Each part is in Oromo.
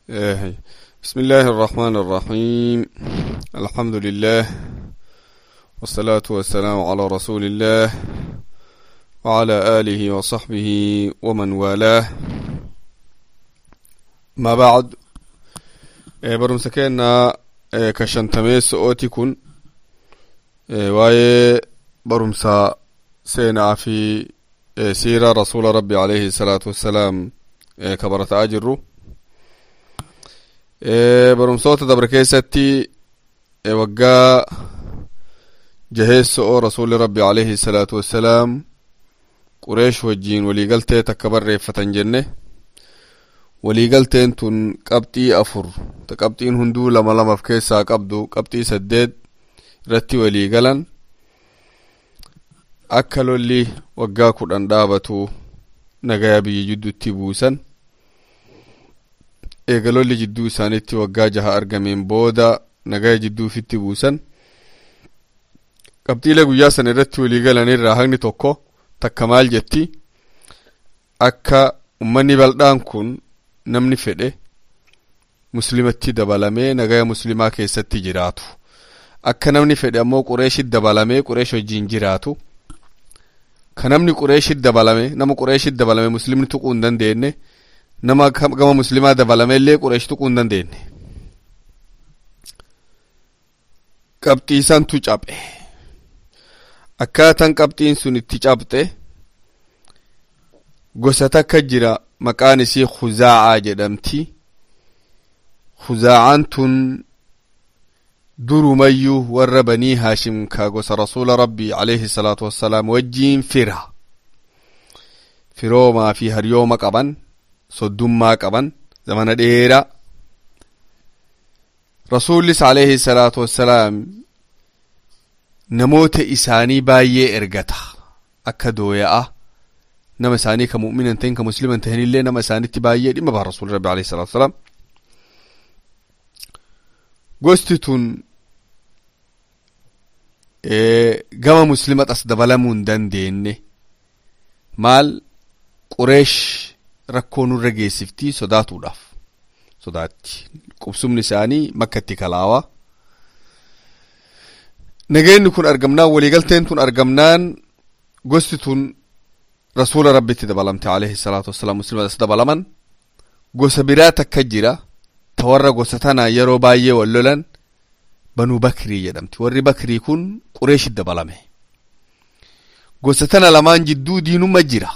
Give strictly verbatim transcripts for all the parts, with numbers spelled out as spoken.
إيه. بسم الله الرحمن الرحيم. الحمد لله والصلاة والسلام على رسول الله وعلى آله وصحبه ومن والاه. ما بعد إيه برمسكينا إيه كشنتميس أوتيكون إيه واي برمسا سينا في إيه سيرة رسول ربي عليه الصلاة والسلام إيه كبرت أجره إيه برمسوت دبركيستي إيه وقا جهيس أو رسول ربي عليه الصلاة والسلام قريش وجين ولي قلتي تكبر ريفة جنة ولي قلتي انتون قبطي أفر تقبطين هندو لما لما فكيسا قبدو قبطي سدد رتي ولي قلن أكلوا اللي وقا قرآن دابتو نغيابي جدو تبوسا eegalolli jidduu isaaniitti waggaa jaha argameen booda nagaa jidduu fitti buusan qabxiilee guyyaa san irratti walii galanirraa haqni tokko takka maal jetti akka ummanni bal'aan kun namni fedhe muslimatti dabalamee nagaa muslimaa keessatti jiraatu akka namni fedhe ammoo qureeshit dabalamee qureesh wajjin jiraatu ka namni qureeshit dabalame nama qureeshit dabalame muslimni tuquu hin dandeenye nama gama muslimaa dabalame illee qureesh tuquu hin dandeenye qabxii santu cabxe akkaataan qabxiin sun itti cabxe gosa takka jira maqaan isii Khuzaa'aa jedhamti. Khuzaa'aan tun durumayyuu warra banii Haashim ka gosa rasuula rabbii alayhi salaatu wassalaam wajjiin fira firoomaa fi hariyooma qaban soddummaa qaban zamana dheeraa rasuulis alayhi salaatu wassalaam namoota isaanii baay'ee ergata akka dooya'a nama isaanii ka mu'minan ta'in ka musliman ta'in illee nama isaanitti baay'ee dhimma baha rasuul rabbi alayhi salaatu wassalaam. Gosti tun gama muslimat as dabalamuu hin dandeenye maal qureesh rakkoo nurra geessiftii sodaatuudhaaf sodaatti qubsumni isaanii makkatti kalaawaa nageenyi kun argamnaan waliigalteen tun argamnaan gosti tun rasuula rabbitti dabalamte alayhi salaatu wassalaam muslimas dabalaman gosa biraa takka jira ta warra gosa tanaa yeroo baay'ee wal lolan banuu bakrii jedhamti warri bakrii kun qureeshit dabalame gosa tana lamaan jidduu diinumma jira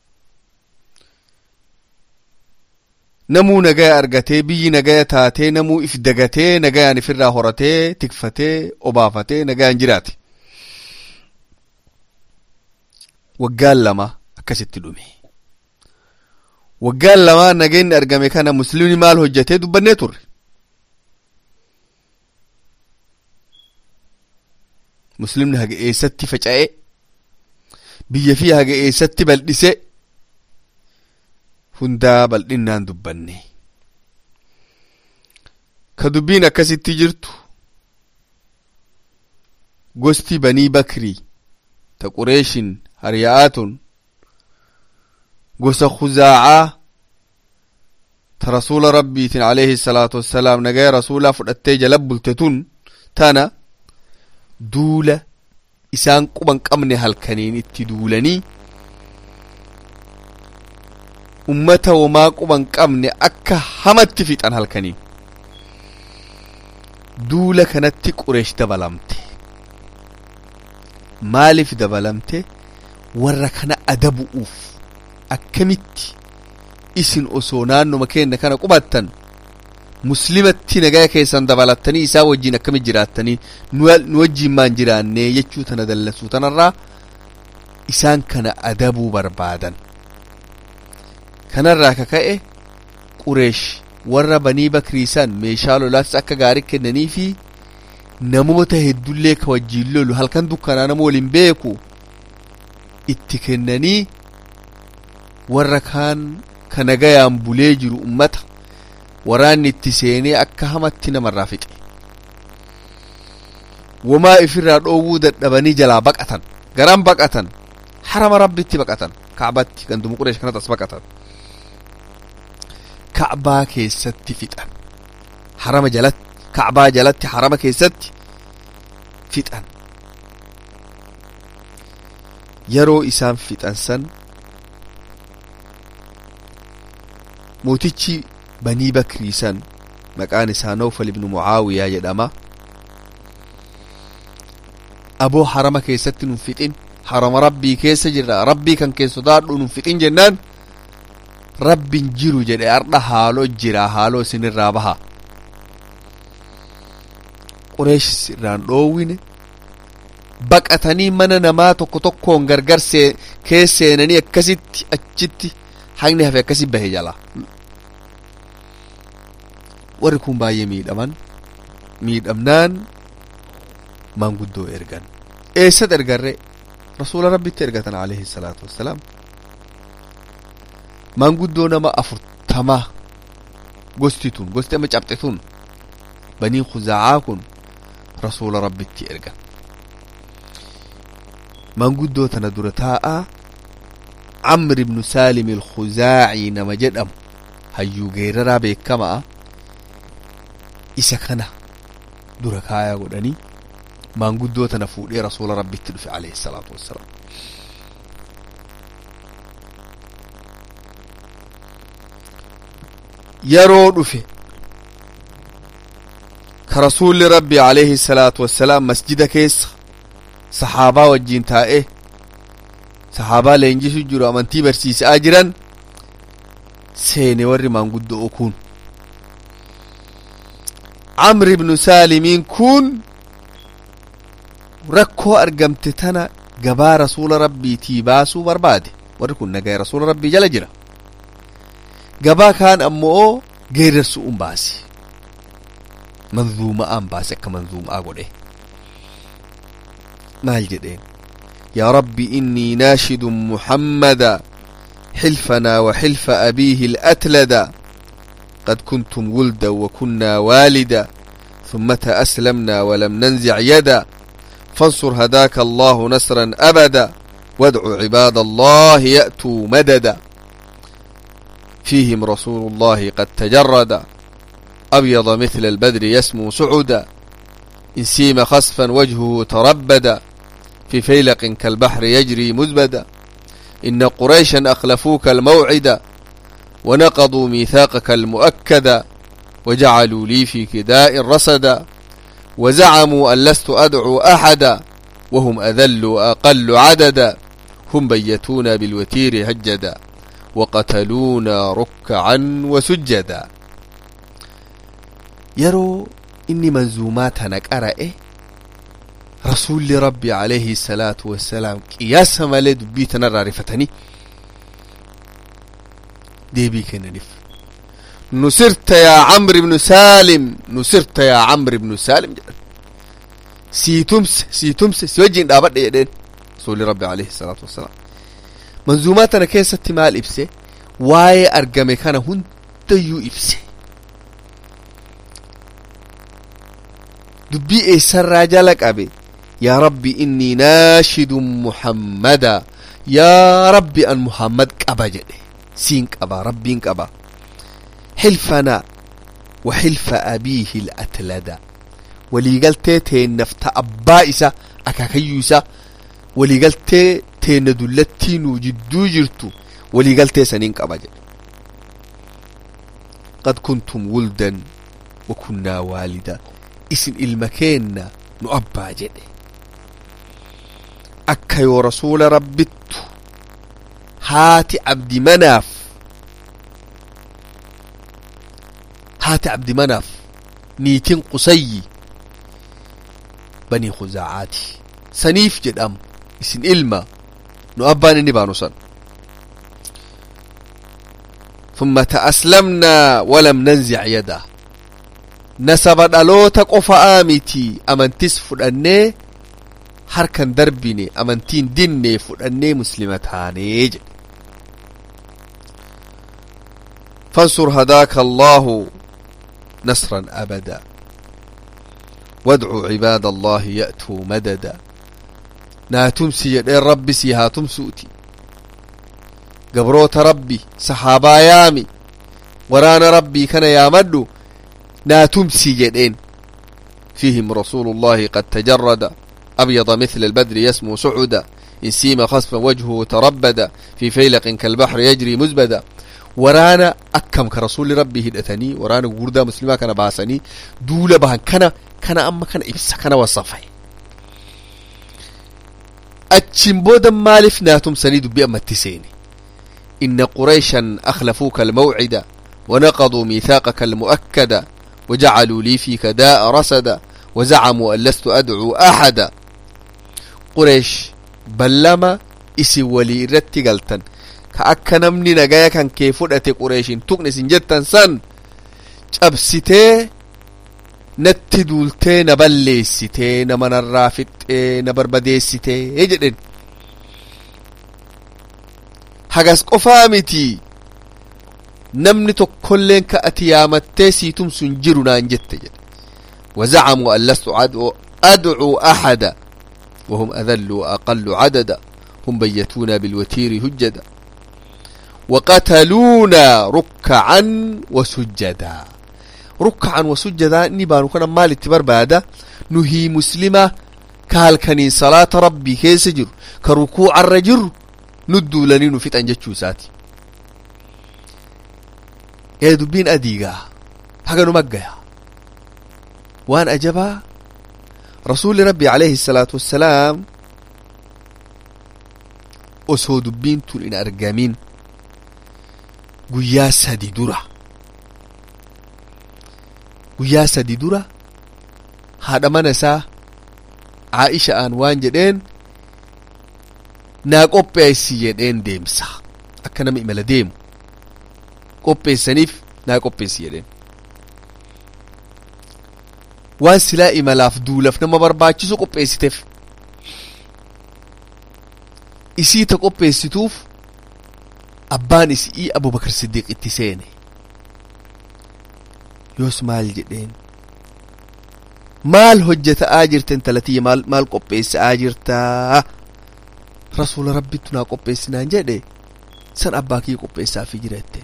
namuu nagaya argatee biyyi nagaya taatee namuu if dagatee nagayaan ifirraa horatee tikfatee obaafatee nagayaan jiraate waggaan lama akkasitti dhume waggaan lama nageenni argame kana muslimni maal hojjetee dubbannee turre muslimni haga eessatti faca'ee biyya fi haga eessatti bal'ise hundaa bal'innaan dubbanne ka dubbiin akkasitti jirtu gosti banii bakrii ta qureeshin hariya'aatun gosa Khuzaa'aa ta rasuula rabbiitin alayhi salaatu wassalaam nagaya rasuulaa fudhattee jala bulte tun tana duula isaan quban qabne halkaniin itti duulanii ummata wamaa quban qabne akka hamatti fixan halkaniin duula kanatti qureesh dabalamte maaliif dabalamte warra kana adabu'uuf akkamitti isin osoo naannoma keenya kana qubattan muslimatti nagaya keessan dabalattanii isaa wajjiin akkamitti jiraattanii nu wajjiin maan jiraannee jechuu tana dallasuu tanarraa isaan kana adabuu barbaadan kanarraa kaka'e qureesh warra banii bakriisan meeshaa lolaas akka gaarii kennanii fi namoota heddullee ka wajjiin lolu halkan dukkanaa nama waliin beeku itti kennanii warra kaan ka nagayaan bulee jiru ummata waraanni itti seenee akka hamatti namarraa fixe wamaa ifirraa dhoowwuu dadhabanii jalaa baqatan garan baqatan harama rabbitti baqatan kaabatti ganduma qureesh kanatti as baqatan كعبا كيست فتن حرم جلت كعبا جلت حرم كيست فتن يرو إسام فتن سن موتيتشي بني بكري سن مكان إسا نوفل بن معاوية يدما أبو حرم كيست نفتن حرم ربي كيس جرى ربي كان كيس دار نفتن جنان ربي جيرو جدي أرض حالو جرى حالو سن الرابها قريش سران روين بقتني من نما توكو توكو غرغر سي كيسينني اكسيت اچتي حقني هفه كسي بهجلا وركم باي ميد امان ميد امنان مان غدو ارغان ايسد ارغره رسول ربي ترغتن عليه الصلاه والسلام مان غدو نما افرتما غستيتون غستما چابطتون بني خزاعاكن رسول ربي ترغان من قدو تندرتاء عمرو بن سالم الخزاعي نما جدم هيو غير رابي كما إسكنا دركايا قدني من قدو تنفودي رسول ربي تلفي عليه الصلاة والسلام يرو دفي كرسول ربي عليه الصلاة والسلام مسجد كيس صحابة وجين تائه صحابة لينجي سجروا أمانتي برسيس آجرا سيني وري من قد أكون عمرو بن سالمين كون ركو أرقمتتنا قبا رسول ربي تيباسو بربادي وركو نقاي رسول ربي جل جرا قبا كان أمو غير رسول باسي منظومة أم باسي كمنظومة أقول إيه مال جدين يا ربي إني ناشد محمدا حلفنا وحلف أبيه الأتلدا قد كنتم ولدا وكنا والدا ثم أسلمنا ولم ننزع يدا فانصر هداك الله نصرا أبدا وادعوا عباد الله يأتوا مددا فيهم رسول الله قد تجرد أبيض مثل البدر يسمو سعدا إن سيم خسفا وجهه تربدا في فيلق كالبحر يجري مزبدا إن قريشا أخلفوك الموعد ونقضوا ميثاقك المؤكدا وجعلوا لي في كداء رصدا وزعموا أن لست أدعو أحدا وهم أذل وأقل عددا هم بيتونا بالوتير هجدا وقتلونا ركعا وسجدا يروا إني منزومات هناك أرأيه رسول ربي عليه الصلاة والسلام قياس مالد بيتنا رارفتني دي بيكنا نف نصرت يا عمرو بن سالم نصرت يا عمرو بن سالم سيتمس سيتمس سيوجين دابد يدين رسول ربي عليه الصلاة والسلام منزوماتنا كيسة مال إبسي واي أرقامي كان هون تيو إبسي دبي إيسر راجالك أبي يا ربي إني ناشد محمدا يا ربي أن محمد كأبا جدي سين كأبا ربين كأبا حلفنا وحلف أبيه الأتلدا ولي قلت تين نفت أبائسا أكاكيوسا ولي قلت تين دلتين جدو جرتو ولي قلت سنين كأبا جدي قد كنتم ولدا وكنا والدا اسم المكان نؤبا جدي أكا يو رسول ربت هاتي عبد مناف هاتي عبد مناف نيتين قصي بني خزاعاتي سنيف جد أم اسم إلما نؤبان نبانوسا ثم تأسلمنا ولم ننزع يده نسبت ألوتك أفآمتي أمنتس فلأني harkan darbine amantiin dinne fudhannee muslima taanee jedhe fansur hadaaka allahu nasran abada wadcu cibaada allahi ya'tuu madada naa tumsi jedheen rabbi sii haa tumsuuti gabroota rabbi saxaabaa yaami waraana rabbii kana yaamadhu naa tumsi jedheen فيهم رسول الله قد تجرد أبيض مثل البدر يسمو سعدا إن سيم خصفا وجهه تربدا في فيلق كالبحر يجري مزبدا ورانا أكم كرسول ربي هدأتني ورانا وردا مسلمة كان باسني دولة بها كان كان أما كان إبسا كان وصفي أتشمبودا مالف ناتم سنيد بأما التسيني إن قريشا أخلفوك الموعد ونقضوا ميثاقك المؤكد وجعلوا لي فيك داء رسدا وزعموا أن لست أدعو أحدا قريش بلما إسي ولي رتي قلتن كأكا نمني نغايا كان كيفو أتي قريش تقنس جتا سن جبستي نتي دولتي نبليستي نمن الرافتي نبربديستي يجدن حقاس قفامتي نمني تقلين كأتي يامتي سيتم سنجرنا انجت جد وزعموا أن لست أدعو, أدعو أحدا وهم أذل وأقل عددا هم بيتونا بالوتير هجدا وقتلونا ركعا وسجدا ركعا وسجدا نبانو كان مال اتبار بادا نهي مسلمة كالكني صلاة ربي كيسجر كركوع الرجر ندو لنين فت أنجتشو ساتي يا دبين أديقا حقا نمقيا وان أجبا رسول ربي عليه الصلاة والسلام أسو دبين تون إن أرقامين قيا سدي درة قيا سدي درة هذا منسا عائشة آن وان جدين نا قبيسي جدين ديمسا أكنا مئمل ديم قبيسانيف نا قبيسي جدين وان سلا إملاف دولف نما برباچسو قبيسيتف إسي تقبيسيتوف أبان إسي أبو بكر الصديق اتسيني يوس مال جدين مال هجة آجرتن تلتي مال مال قبيس آجرتا رسول ربي تنا قبيسنا جدي سن أباكي قبيسا في جريتين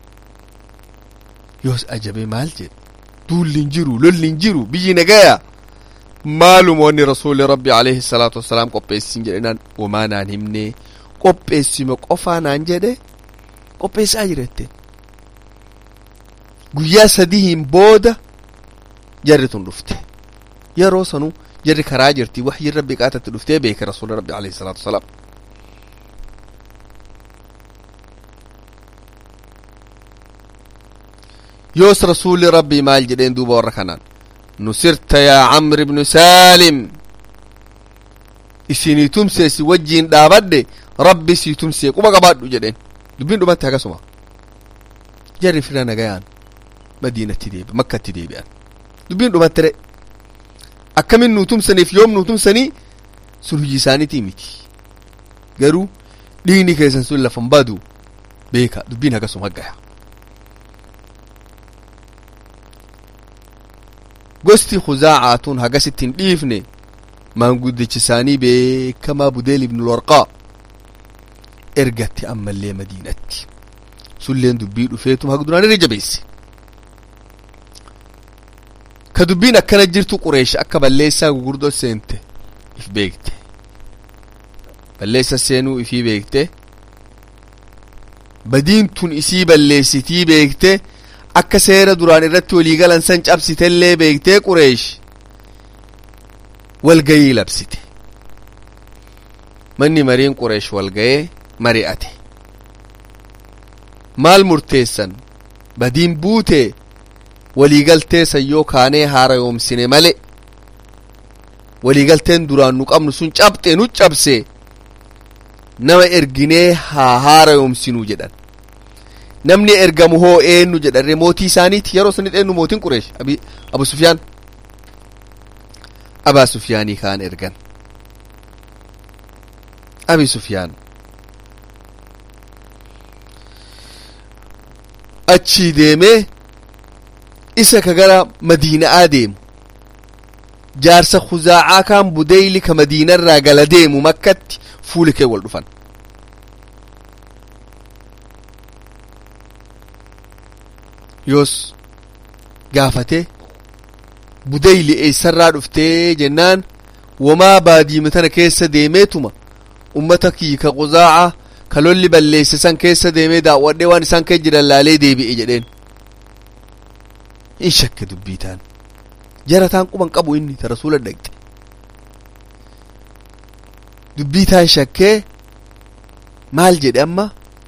يوس أجبي مال جد دول لنجرو لول لنجرو بيجي نجايا مالو موني رسول ربي عليه الصلاة والسلام قبيس جدنا وما نانهمني قبيس مقفا نانجده قبيس آجرتين guyyaa sadiin booda jarri tun dhufte yeroo sanu jarri karaa jirti waxyi rabbi qaatatti dhuftee beeke rasuul rabbi alayhi salaatu wasalaam yoos rasuuli rabbi maal jedheen duuba warra kanaan nusirta yaa camr ibnu saalim isinii tumsee si wajjiin dhaabadhe rabbi sii tumsee quba qabaadhu jedheen dubbiin dhumatti akkasuma jarri fira nagayaan مدينة تديب مكة تديب يعني دبين دوما ترى أكمل نوتم سني في يوم نوتم سني سلوجي ساني تيمتي قالوا ديني كيسان سلة فنبادو بيكا دبين هكا سمهجها قستي خزاعاتون هكا ستين ديفني ما نقول دي ساني بكما بديل ابن الورقاء ارقتي أما اللي مدينتي سلين دبين وفيتم هكا دوناني رجبيسي كدبين أكنا جرتو قريش أكا بليسا وقردو سينته إف بيكته بليسا سينو إفي بيكته بدين تون إسي بليسيتي بيكته أكا سيرا دوراني رتو ليغال انسانج أبسيته اللي بيكته قريش والقاي لبسيته مني مرين قريش والقاي مريئته مال مرتيسا بدين بوته waliigaltee sayyoo kaanee haara yoomsine male waliigalteen duraan nu qabnu sun cabxee nu cabse nama erginee haa haara yoomsinuu jedhan namni ergamu hoo eenyu jedhan mootii isaaniiti yeroo sanit eenyu mootiin qureesh abi abu sufyaan abaa sufyaanii kaan ergan abi sufyaan achii deemee isa kagara madiina adeemu jaarsa khuzaacaa kaan budeyli ka madiina irraa gala deemu makkatti fuuli kee wal dhufan yoos gaafate budayli eessarraa dhuftee jennaan wamaa baadiima tana keessa deemeetuma ummata kii ka quzaaca ka lolli balleesse san keessa deemee daawwadhee waan isaan kee jiran laalee deebi'e jedheen in shakke dubbii taan jarataan quban qabu inni ta rasuula dhaqxe dubbii taan shakkee maal jedhe amma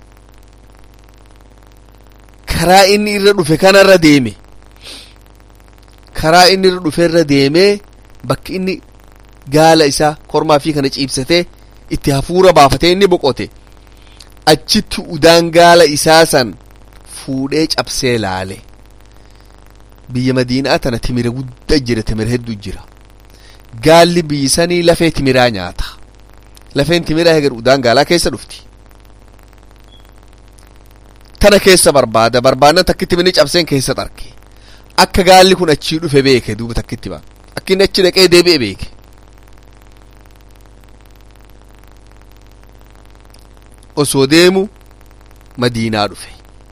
karaa inni irra dhufe kanarra deeme karaa inni irra dhufe irra deemee bakki inni gaala isaa kormaa fi kana ciibsatee itti hafuura baafatee inni boqote achitti udaan gaala isaa san fuudhee cabsee laale biyya madiinaa tana timira guddaa jira timira hedduu jira gaalli biyyi sanii lafee timiraa nyaata lafeen timiraa heger udaan gaalaa keessa dhufti tana keessa barbaada barbaadna takkitti minni cabseen keessa tarke akka gaalli kun achii dhufe beeke duuba takkitti baa akka inni achi dhaqee deebi'e beeke osoo deemu madiinaa dhufe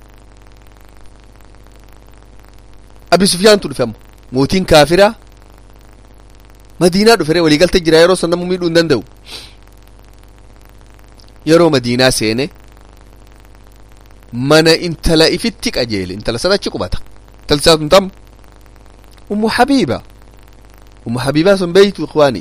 abi sufyaantu dhufe ammo mootiin kaafiraa madiinaa dhufe waliigalte jira yeroo san namuu miidhuu hin danda'u yeroo madiinaa seene mana intala ifitti qajeele intala sadachi qubata intalli saatun tam ummu habiiba ummu habiibaa sun beeytu ikhwaani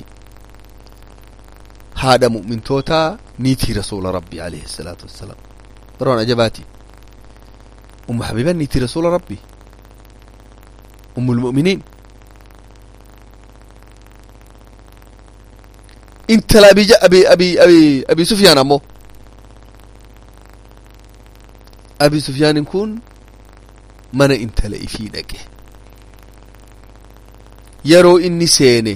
haadha mu'mintootaa niitii rasuula rabbii alayhi salaatu wassalaam baroon ajabaati ummu habiibaa niitii rasuula rabbii ummul mu'miniin intala abi abi abi abi abi sufyaan ammoo abi sufyaanin kun mana intala ifii dhaqe yeroo inni seene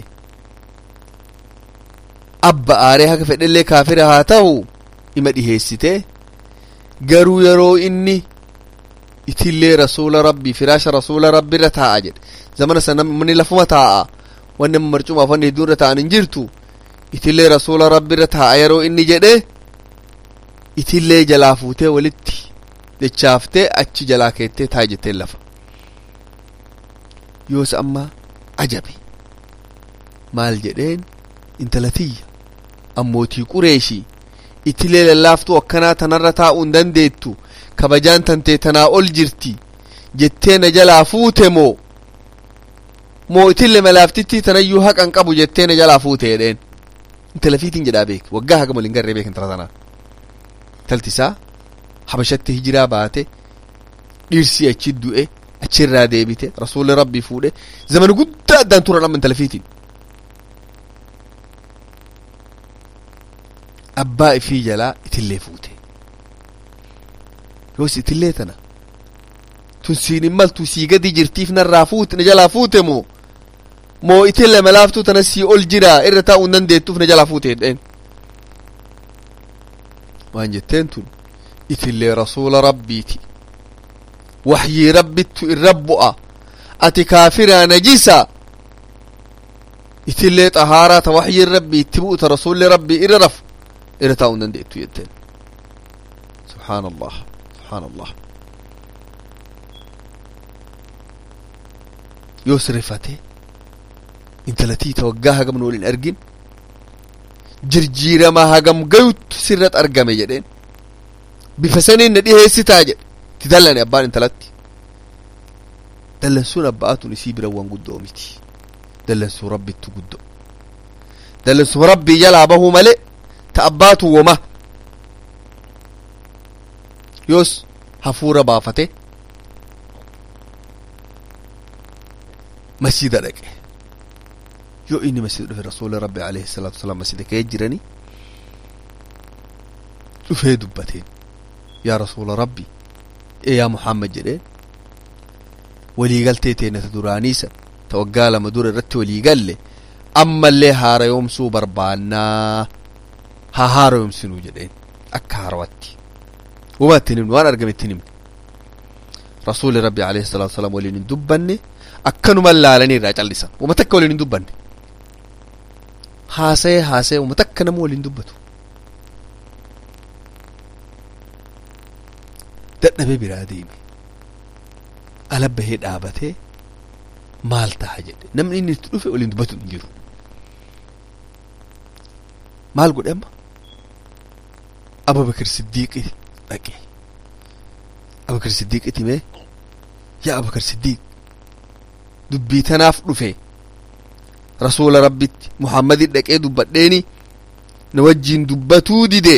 abba aaree haka fedhellee kaafira haa ta'u ima dhiheessite garuu yeroo inni itillee rasuula rabbii firaasha rasuula rabbii irra taa'a jedhe zamana sana namni lafuma taa'a wanni marcumaaf wanni hedduun irra taa'an hin jirtu itillee rasuula rabbii irra taa'a yeroo inni jedhe itillee jalaa fuutee walitti dechaaftee achi jalaa keettee taa jettee lafa yoos amma ajabe maal jedheen intala tiyya ammootii qureeshii itillee lallaaftuu akkanaa tanarra taa'uu hin dandeettu kabajaan tantee tanaa ol jirti jettee na jalaa fuute moo moo itillee malaaftitti tanayyuu haqan qabu jettee na jalaa fuute jedheen intala fiitiin jedhaa beek waggaa hagam waliin garree beek intala tanaa taltisaa habashatti hijiraa baate dhiirsi achi du'e achirraa deebite rasuulli rabbii fuudhe zamana guddaa addaan turan amma intala fiitiin abbaa ifii jalaa itillee fuute yoos itillee tana tun siin immaltu sii gadi jirtiif narraa fuute na jalaa fuute moo moo itillee malaaftuu tana sii ol jiraa irra taa'uu hin dandeettuuf na jalaa fuute jedheen waan jetteen tun itillee rasuula rabbiiti waxyii rabbittu irra bu'a ati kaafiraa najisa itillee xahaaraa ta waxyiin rabbii itti bu'uta rasuulli rabbii irra rafu irra taa'uu hin dandeettu jetteen subhaana allah subhaana allah yoos rifate intalatii ta waggaa hagam nu waliin argin jirjiirama hagam gayuttu sirrat argame jedheen bifa saniin na dhiheessitaa jedhe ti dallane abbaan intalatti dallansuun abbaatun isii bira waan guddoo miti dallansuu rabbittu guddoo dallansuu rabbii jalaa bahuu malee ta abbaatu woma yoos hafuura baafate masjida dhaqe yoo inni masjida dhufe rasuula rabbi alayhi salaatu wasalaam masjida kee jirani dhufee dubbateen yaa rasuula rabbi ee yaa muhammad jedhee waliigaltee teenata duraaniisa ta waggaa lama dura irratti waliigalle ammallee haarayomsuu barbaannaa haa haarayomsinuu jedheen akka haarawatti wama itti himne waan argame itti himne rasuuli rabbi alayhi salaatu wasalaam waliin hin dubbanne akkanuma laalanii irraa callisan wama takka waliin hin dubbanne haasa'ee haasa'ee wama takka nama waliin dubbatu dadhabee biraa deeme ala bahee dhaabatee maal ta'a jedhe namni inni itti dhufe waliin dubbatu hin jiru maal godhe amma Abubakar Siddiiqi dhaqe Abubakar Siddiiqiti mee yaa Abubakar Siddiiq dubbii tanaaf dhufe rasuula rabbitti Muhammadin dhaqee dubbadheeni na wajjiin dubbatuu dide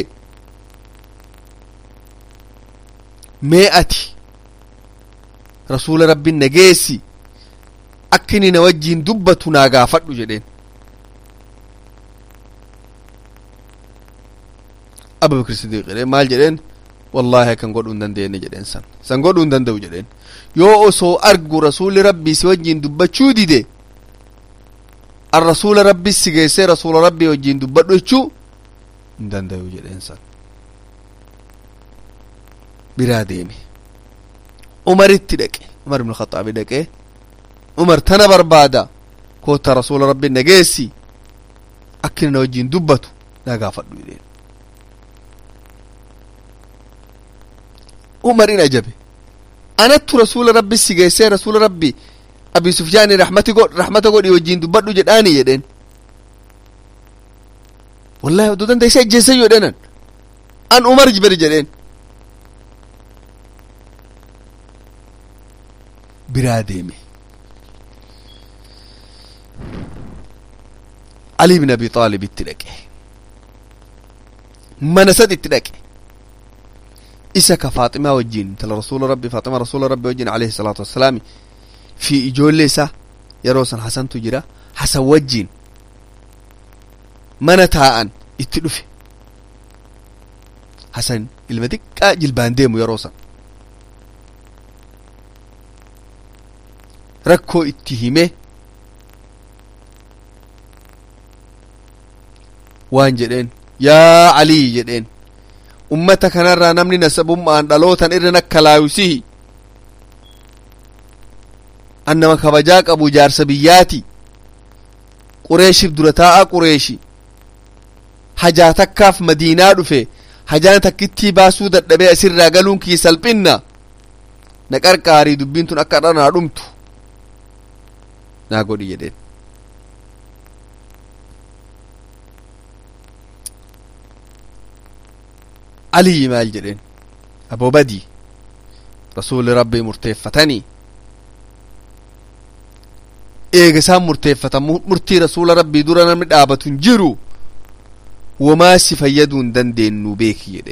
mee ati rasuula rabbin nageessi akkini na wajjiin dubbatu naa gaafadhu jedheen Abubakar Siddiiq jedheen maal jedheen wallahi kan godhuu hin dandeenye jedheen san san godhuu hin danda'u jedheen yoo osoo argu rasuuli rabbii si wajjiin dubbachuu dide ar rasuula rabbii si geessee rasuula rabbii wajjiin dubbadhu jechuu hin danda'u jedheen san biraa deeme Umaritti dhaqe Umar ibn Khattaab dhaqe Umar tana barbaada koota rasuula rabbii nageessi akkina na wajjiin dubbatu naa gaafadhu jedheen Umar in ajabe anattu rasuula rabbii si geessee rasuula rabbii Abi Sufyaan rahmati god rahmata godhi wajjiin dubbadhu jedhaani jedheen wallahi oduu dandeessee ajjeesee jedheenan an Umar jibir jedheen biraa deeme Ali ibn Abi Talib itti dhaqe mana sad itti dhaqe isa ka Faaximaa wajjiin tala rasuula rabbii Faaximaa rasuula rabbii wajjiin alayhi salaatu wassalaam fi ijoollee isaa yeroo san Hasantu jira Hasan wajjiin mana taa'an itti dhufe Hasan ilma xiqqaa jilbaan deemu yeroo san rakkoo itti hime waan jedheen yaa Ali jedheen ummata kanarraa namni nasabummaan dhalootan irra nakka laayusii annama kabajaa qabu jaarsa biyyaati Qureeshiif dura taa'aa Qureeshi hajaa takkaaf Madiinaa dhufe hajaan takkittii baasuu dadhabee asirraa galuun kii salphinna na qarqaarii dubbiin tun akka dhanaa dhumtu naa godhi jedheen Ali maal jedheen Aboo Badii rasuuli rabbii murteeffatanii eega isaan murteeffatan murtii rasuula rabbii dura namni dhaabatu hin jiru wamaa si fayyaduu hin dandeenyu beeki jedheen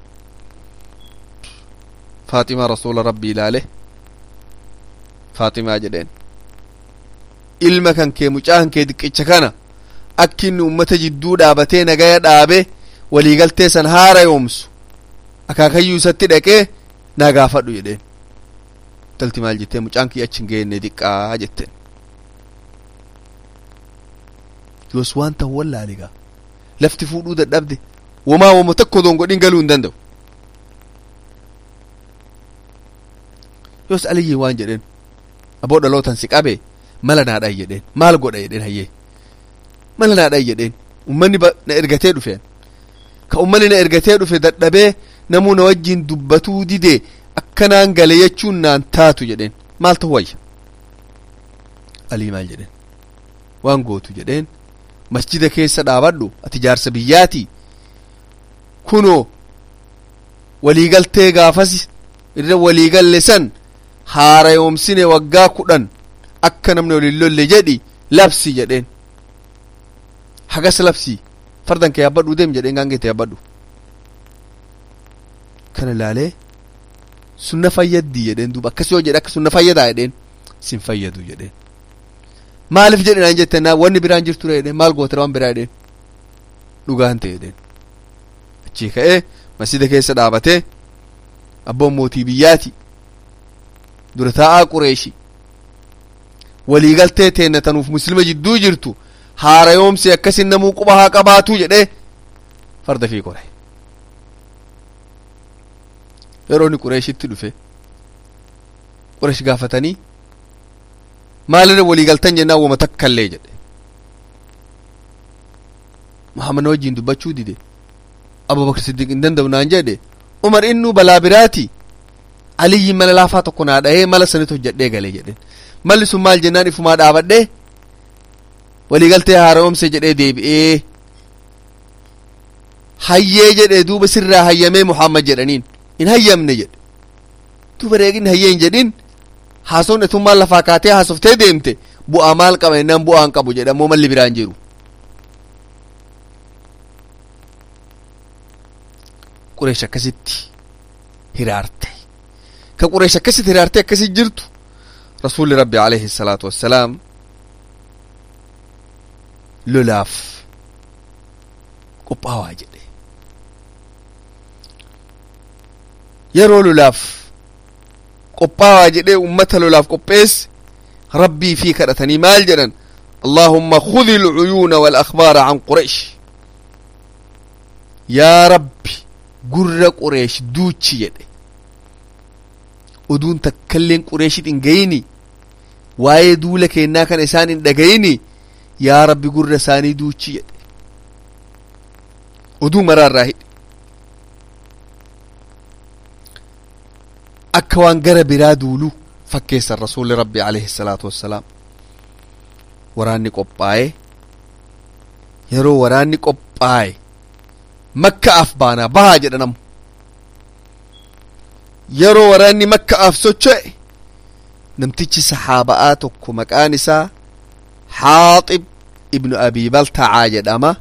Faaximaa rasuula rabbii ilaale Faaximaa jedheen ilma kan kee mucaa kan kee xiqqicha kana akki inni ummata jidduu dhaabatee nagaya dhaabe waliigaltee san haara yoomsu akaakayyuu isatti dhaqee naa gaafadhu jedheen talti maal jettee mucaan kii achi hin geenne xiqqaa jetteen yoos waan ta'u wallaaligaa lafti fuudhuu dadhabde wamaa wama tokko doon godhin galuu hin danda'u yoos Aliyyi waan jedheen aboo dhalootan si qabe mala naadhaa jedheen maal godha jedheen hayyee mala naadhaa jedheen ummanni na ergatee dhufeen ka ummanni na ergatee dhufe dadhabee namuu na wajjiin dubbatuu dide akkanaan gale jechuun naan taatu jedheen maal ta'u wayya Alii maal jedheen waan gootu jedheen masjida keessa dhaabadhu ati jaarsa biyyaati kunoo waliigaltee gaafasi irra waliigalle san haara yoomsine waggaa kudhan akka namni waliin lolle jedhi labsi jedheen hagas labsi fardan kee yabbadhu deem jedheen gaangee ta'e yabbadhu kana laalee sunna fayyaddi jedheen duuba akkas yoo jedhe akka sunna fayyadaa jedheen sin fayyadu jedheen maaliif jedhinaan jettennaa wanni biraan jirtu jedheen maal gootara waan biraa jedheen dhugaan ta'e jedheen achii ka'ee masjida keessa dhaabatee abboon mootii biyyaati dura taa'aa Qureeshi waliigaltee teenna tanuuf muslima jidduu jirtu haara yoomsi akkasin namuu quba haa qabaatu jedhee farda fi qore yeroo inni Qureeshitti dhufe Qureesh gaafatanii maalirra waliigaltan jennaan wama takkallee jedhe Muhammad wajjiin dubbachuu dide Abubakar Siddiq hin danda'u naan jedhe Umar innuu balaa biraati علي مال لا فاتكون هذا هي مال سنته جدّي قال جدّين مال سمال الجنان إفما دابده ولي قلت يا هارم سجدّي ديب إيه هيا جدّي دوب سر هيا مي محمد جدّنين إن هيا من جد تو بريقين هيا جدّين حاسون ثم الله فاكاتي حاسفتي ديمتي بو أمال كما إنام بو أنك بو جدّا مو مال برانجيرو قريش كسيتي هرارتي كقريش كسيت هرارتي كسيت جرتو رسول ربي عليه الصلاة والسلام لولاف قباوا جدي يرو لولاف قباوا جدي أمة لولاف قبيس ربي في كرتني مال جدن اللهم خذ العيون والأخبار عن قريش يا ربي قرر قريش دوتشي جدي ودون تكلم قريش إنجيني واي دولك إنك إنسان إندجيني يا ربي قرر ساني دوتشي جدي ودون مرار راهي أكوان قرب رادولو فكيس الرسول ربي عليه الصلاة والسلام وراني قبائي يرو وراني قبائي مكة أفبانا بهاجر نم يرو وراني مكة أفسوچي نمتيجي صحاباتك مكانسا حاطب ابن أبي بلتع جدما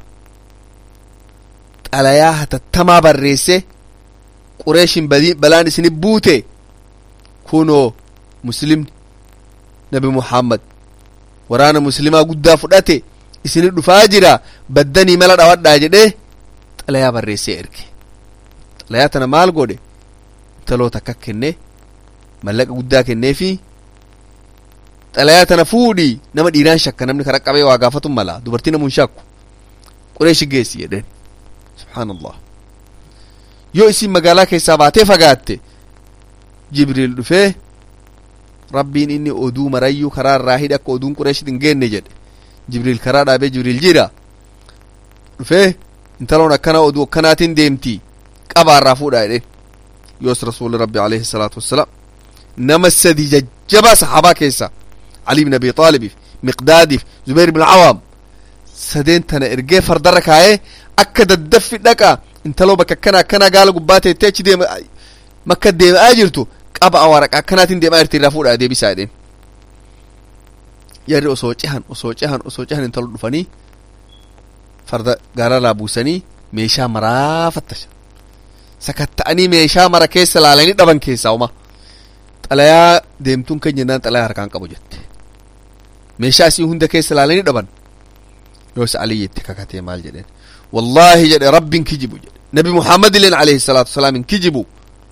ألاياها تتما بريسي قريش بلاني سنبوتي كونو مسلم نبي محمد ورانا مسلمة قد فداتي اسند فاجرة بدني ملد أود داجده ألايا بريسي إركي ألايا تنا مال قودي تلو تككني ملك قداك النفي ألايا تنا فودي نما ديران شك نمني خرق أبي واقافتم ملا دوبرتين منشاكو قريش قيسي يدين سبحان الله يو اسم مقالاك حساباتي فقاتي جبريل دفه ربين إني أدو مريو خرار راهد أكو أدون قريش دنجين نجد جبريل خرار أبي جبريل جيرا دفه انتلون أكنا أدو كناتين ديمتي قبار رافو دايده يوس رسول ربي عليه الصلاة والسلام نمس دي جبا صحابا كيسا علي بن أبي طالب مقداد زبير بن العوام سدين تنا إرقى فردرك هاي أكد الدف دكا انتلو بك كنا كنا قال قباتي تيش ديم مكة ديم آجرتو قبع ورق أكناتين ديم آجرتي رافو دا دي بساعدين يري أسوچهن أسوچهن أسوچهن انتلو دفني فرد قال لابوسني ميشا مرا فتش سكتأني ميشا مرا كيس لاليني دبن كيسا وما تلايا ديمتون كنجنان تلايا هركان قبو جت ميشا سي هند كيس لاليني دبن يوس علي يتكاكاتي مال جدين والله جد رب كجبو جد نبي محمد لين عليه الصلاة والسلام كجبو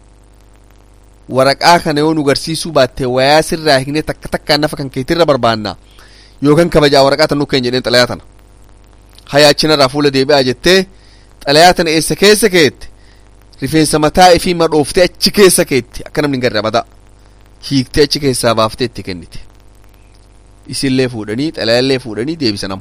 ورق آخر يونو غرسيسو باتي وياسر راهيني تك تك نفكن كيتر بربانا يوكن كبجا ورقات نوكين جدين تلاياتنا حياتنا رافولة دي بقى جدتي تلاياتنا إيسا كيسا كيت رفين سمتائي في مروفتي اتش كيسا كيت أكنا من نقرب دا هيكتي اتش كيسا بافتي اتكنيتي إسي اللي فودني تلايا اللي فودني دي بسنم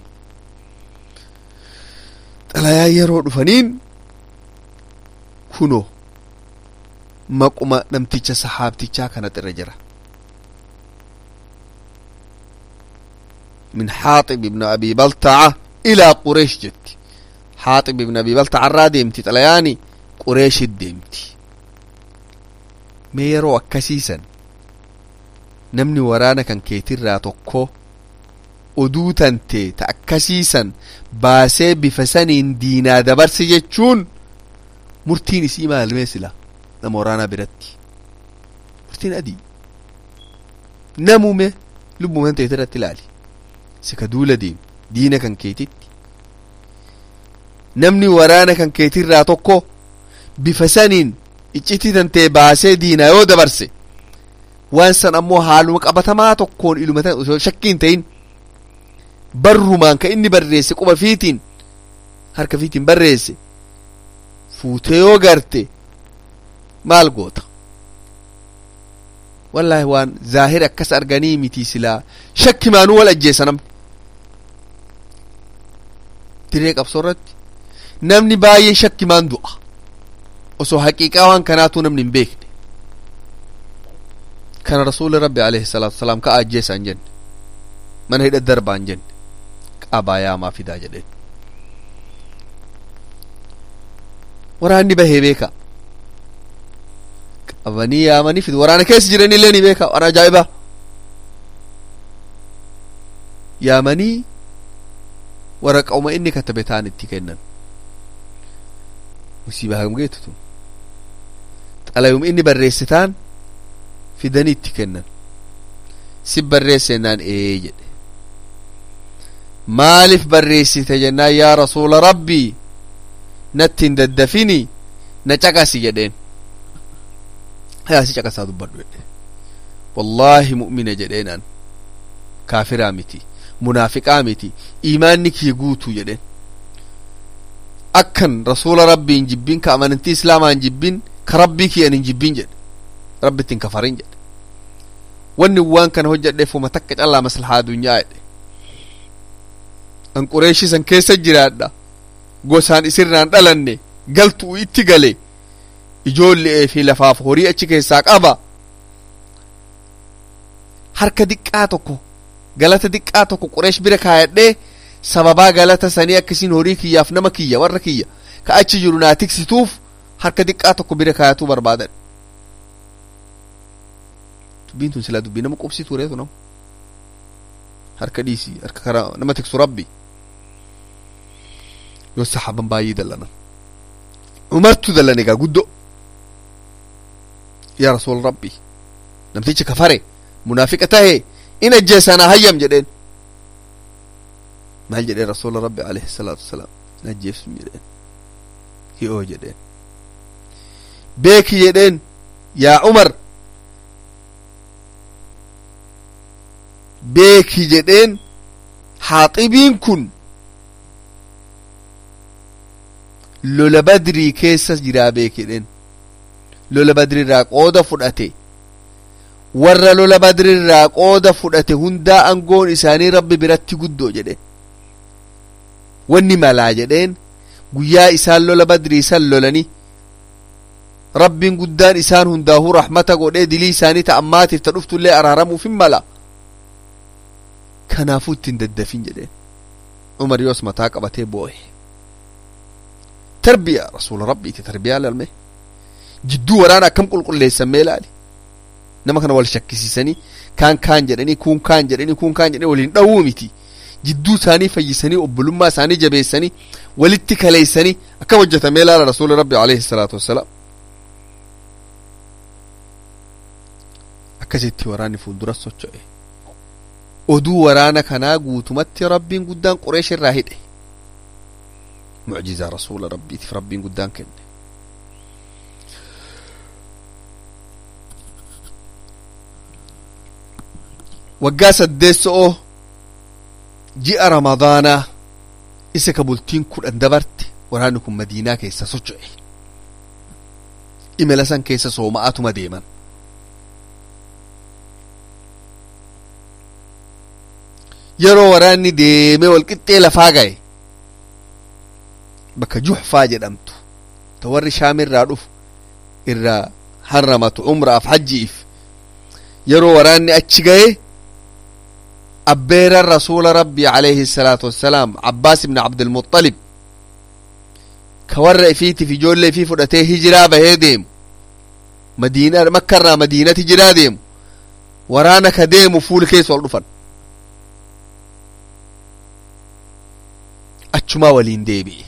تلايا يرو دفنين كنو مقوما نمتيجا صحابتيجا كانت الرجرة من حاطب ابن أبي بلتعة إلى قريش جت حاطب ابن أبي بلتعة را ديمتي تلاياني قريش ديمتي ميرو أكسيسا نمني ورانا كان كيتر راتوكو أدوتان تي تأكسيسا باسي بفسانين دينا دبرسي جتشون مرتين سيما الميسلة نمورانا برتي مرتين أدي نمومي لبو من تيتر التلالي سكدولة ديم دينا كان كيتت نمني ورانا كان كيتر راتوكو بفسانين اتشتي تنتي باسي دينا يو دبرسي وانسان أمو حالوك أبتما تقون إلو مثلا شكين تين برمان كإني بريسي قوبا فيتين هركا فيتين بريسي فوتيو غرتي مال قوتا والله وان ظاهر أكس أرغاني ميتي سلا شك مانو ولا جيسانم تريك أبصرت نمني باين شك مان دعا وسو حقيقة وان كاناتو نمني بيكني كان رسول ربي عليه الصلاة والسلام كأجيس عن جن من هيدا الدرب عن جن أبايا ما في دا جدين وراني بهي بيكا أبني يا مني في ورانا كيس جراني ليني بيكا ورا جايبة يا مني ورق أو ما إني كتبتان التكنن مصيبة هم جيتو على يوم إني بريستان في دني التكنن سب بريسنان إيه جد مالف بريست جنا يا رسول ربي نتين ددفيني نتشكاسي جدين هيا سي چكاسا دبدو والله مؤمن جدين أن كافر آمتي منافق آمتي إيمانك يقوتو جدين أكن رسول ربي نجبين كأمان انتي إسلاما نجبين كربيك أن نجبين جد ربي تنكفرين جد والنوان كان هجد دفو متكت الله مسلحة دنيا أن قريشي سن كيس جراد قوسان إسرنان دلني قلتو اتقالي يجول لي في لفاف هوري أتشكي ساق أبا حركة دكاتوكو غلطة دكاتوكو قريش برك هايدي سببا غلطة سانية كسين هوري كيا فنما كيا ورا كيا كأتش جرونا تكسيتوف حركة دكاتوكو برك هايتو بربادا تبينتون سلا دبينا مقوبسي توريتو نو حركة ديسي حركة كرا نما تكسو ربي يو صحابا بايي دلنا عمرتو دلني قدو يا رسول ربي نمتيش كفاري منافقته إن الجيسانا هيم جدين ما جدين رسول ربي عليه الصلاة والسلام نجيف جدين هي جدين بيك جدين يا عمر بيك جدين حاطبين كن لولا بدري كيسس جرا بيك جدين lola badrirraa qooda fudhate warra lola badrirraa qooda fudhate hundaa angoon isaanii rabbi biratti guddoo jedhe wanni malaa jedheen guyyaa isaan lola badrii san lolani rabbiin guddaan isaan hundaahuu rahmata godhee dilii isaanii ta'ammaatiif ta dhuftullee araaramuuf hin mala kanaafuu ittiin daddafin jedheen umar yoos mataa qabatee boo'e tarbiya rasuula rabbiiti tarbiyaa lalme jidduu waraana akkam qulqulleessan mee ilaali nama kana wal shakkisiisanii kaan kaan jedhanii kuun kaan jedhanii kuun kaan jedhanii waliin dhawuu miti jidduu isaanii fayyisanii obbolummaa isaanii jabeessanii walitti kaleessanii akkam hojjetamee ilaala rasuula rabbi alayhi salaatu wassalaam akkasitti waraanni fuuldura socho'e oduu waraana kanaa guutumatti rabbiin guddaan qureesh irraa hidhe mucjizaa rasuula rabbiitiif rabbiin guddaan kenne waggaa saddeessoo ji'a ramadaanaa isa ka bultiin kudhan dabarte waraanni kun madiinaa keessa socho'e imala san keessa sooma'atuma deeman yeroo waraanni deemee walqixxee lafaa gaye bakka juhfaa jedhamtu ta warri shaamirraa dhufu irraa harramatu umraaf hajjiif yeroo waraanni achi gaye أبير الرسول ربي عليه الصلاة والسلام عباس بن عبد المطلب كور فيتي في جول في فرته هجرة بهديم مدينة مكة مدينة هجرة ديم ورانا كديم فول كيس والرفن أتشما ولين ديبي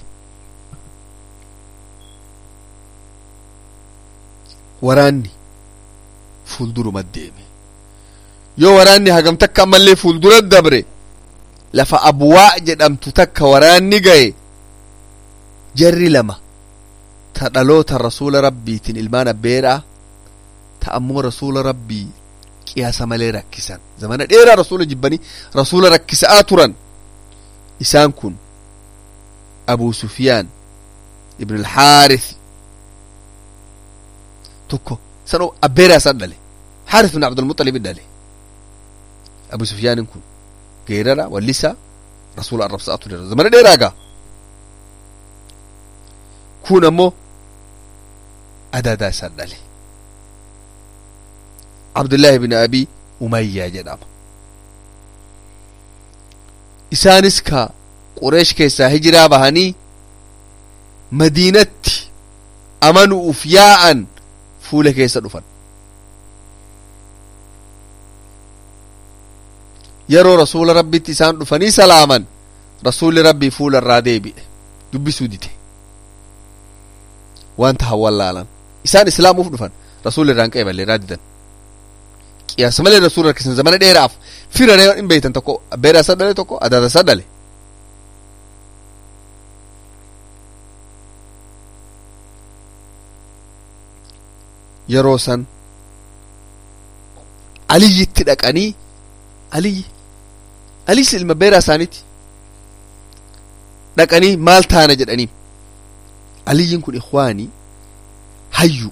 وراني فول درو مديمي yoo waraanni hagam takka ammallee fuuldura dabre lafa abwaa jedhamtu takka waraanni gaye jarri lama ta dhaloota rasuula rabbiitiin ilmaan abbeeraa ta ammoo rasuula rabbii qiyaasa malee rakkisan zamana dheeraa rasuula jibbanii rasuula rakkisaa turan isaan kun abuu sufyaan ibn al-haarith tokko sanoo abbeeraa isaan dhale haarith ibn abdul muttalib dhale أبو سفيان كن غيرنا ولسا رسول الرب صلى الله عليه وسلم زمان ديراغا كون مو أدادا سندلي Abdullahi bin Abi Umayyaa jedhama. Isaanis ka Qureesh keessaa hijiraa bahanii Madiinatti amanuuf yaa'an fuula keessa dhufan. Yeroo rasuula rabbitti isaan dhufanii salaaman rasuulli rabbii fuula irraa deebi'e dubbisuu dide wanta hawwallaalan isaan islaamuuf dhufan rasuulli irraan qeeballe irraa didan qiyaasa malee rasuula rakkisan zamana dheeraaf firaree hin beeytan tokko abbeeraa sadale tokko adaada sadale yeroo san aliyyitti dhaqanii aliyyi aliyyi ilma beeraa isaaniiti dhaqanii maal taana jedhanii aliyyiin kun ikhwaanii hayyu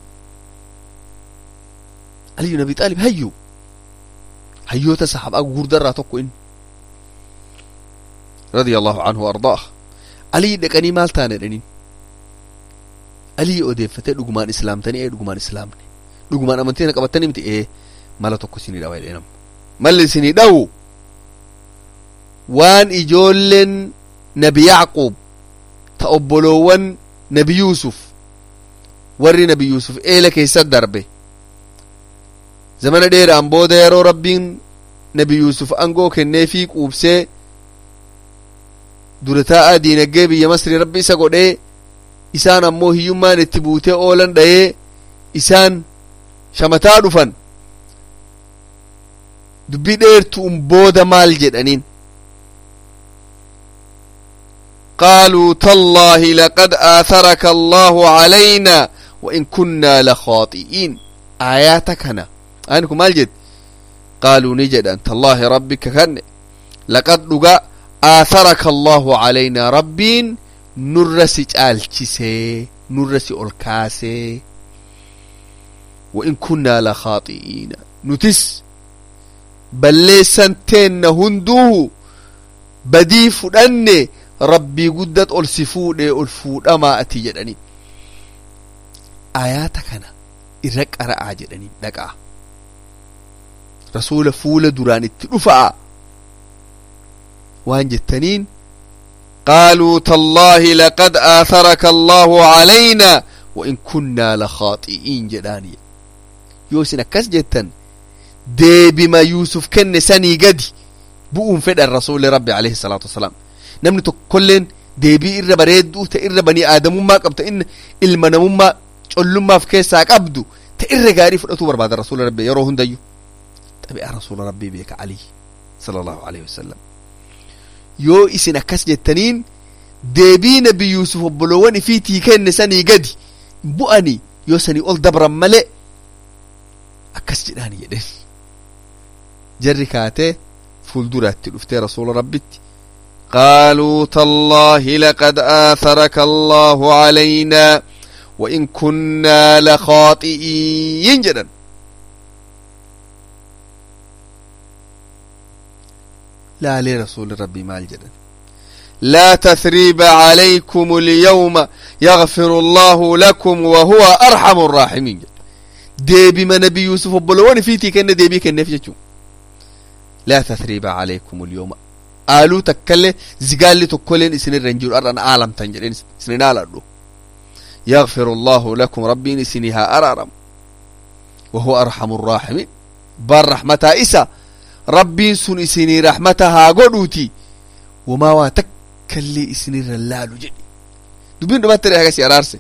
aliyyu nabi xaalib hayyu hayyoota sahaabaa gurguddaa tokko inni radiyallahu anhu ardaah aliyyi dhaqanii maal taana jedhanii aliyyi odeeffatee dhugumaan islaamtanii ee dhugumaan islaamne dhugumaan amantii qabatanii miti ee mala tokko isinii dhawa jedheenam malli isinii dhawu waan ijoolleen nabi Yacquub ta obboloowwan nabi Yuusuf warri nabi Yuusuf eela keessa darbe zamana dheeraan booda yeroo rabbiin nabi Yuusuf angoo kennee fi quubsee dura taa'aa diinagdee biyya Masrii rabbi isa godhee isaan ammoo hiyyummaan itti buutee oolan dhayee isaan shamataa dhufan dubbii dheertuun booda maal jedhaniin قالوا تالله لقد آثرك الله علينا وإن كنا لخاطئين آياتك هنا أنكم مالجد قالوا نجد أن تالله ربك كان لقد لقى آثرك الله علينا ربين نرسي جالتسي نرسي ألكاسي وإن كنا لخاطئين نتس بل سنتين هندوه بديف أني ربي قدت ألسفود ألفود أما أتي جدني آياتك أنا إرق أرأى جدني دقا رسول فول دران التلفع وان جتنين قالوا تالله لقد آثرك الله علينا وإن كنا لخاطئين جداني يوسنا كس جتن دي بما يوسف كن سني قدي بؤم فد الرسول ربي عليه الصلاة والسلام namni tokkolleen deebii irra bareedduu ta irra banii aadamummaa qabta inni ilma namummaa collummaaf keessaa qabdu ta irra gaarii fudhatuu barbaada rasuula rabbii yeroo hundayyuu tabi'a rasuula rabbii beeka Ali sallallahu alaihi wasallam yoo isin akkas jettaniin deebii nabi Yuusuf obboloowwan ifiitii kenne sanii gadi bu'anii yoo sanii ol dabran malee akkas jedhaani jedheen jarri kaatee fuulduraatti dhuftee rasuula rabbitti قالوا تالله لقد آثرك الله علينا وإن كنا لخاطئين جدا لا لرسول ربي مال جدا لا تثريب عليكم اليوم يغفر الله لكم وهو أرحم الراحمين ديبي ما نبي يوسف بلوان فيتي كان ديبي كان نفجتو لا تثريب عليكم اليوم آلو تكلي زقالي تكلين اسن الرنجور أران عالم تنجرين اسنين آلالو يغفر الله لكم ربي نسنها أرارم وهو أرحم الراحمين بار رحمتها إسا ربي سن اسني رحمتها قدوتي وما واتكلي اسني رلالو جدي دبين دو باتري حقا سيارارسي